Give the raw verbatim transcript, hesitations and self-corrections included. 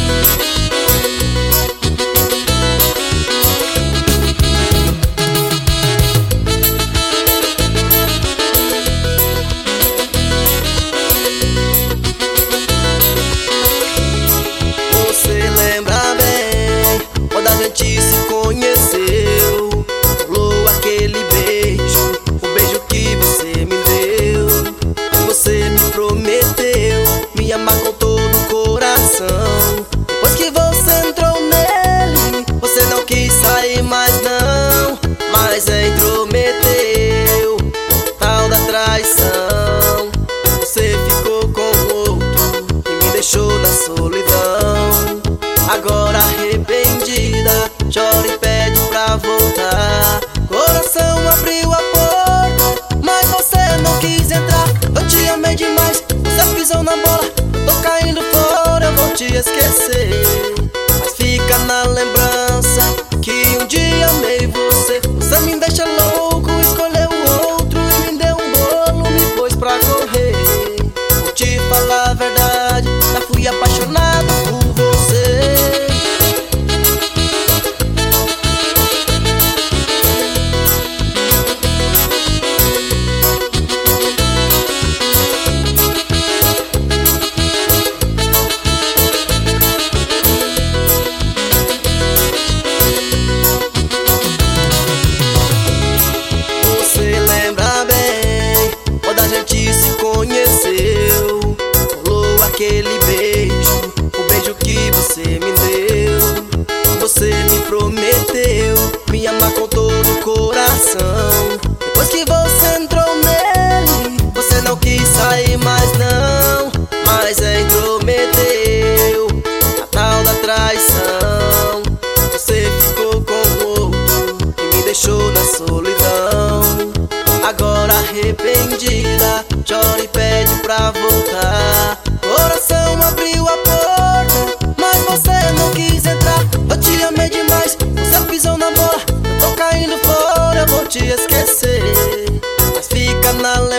Você lembra bem quando a gente se conheceu? Rolou aquele beijo, o beijo que você me deu. Você me prometeu me amar com todo o coração. Depois que você entrou nele, você não quis sair mais não, mas intrometeu, tal da traição. Você ficou com outro e me deixou na solidão. Agora arrependida, chora e pede pra voltar. Coração abriu a porta, mas você não quis entrar. Eu te amei demais, você pisou na bola. Tô caindo fora, eu vou te esquecer, mas fica na lembrança que um dia amei você. Você me deixa louco, escolheu outro e me deu um bolo, me pôs pra correr. Vou te falar a verdade, já fui apaixonado por você. Você lembra bem quando a gente se conheceu? Rolou aquele beijo, o beijo que você me deu. Você me prometeu me amar com todo o coração. Depois que você entrou nele, você não quis sair mais não, mas intrometeu, a tal da traição. Você ficou com outro e me deixou na solidão. Agora arrependida, chora e pede pra voltar. Coração abriu a porta, mas você não quis entrar. Eu te amei demais, você pisou na bola. Eu tô caindo fora, eu vou te esquecer, mas fica na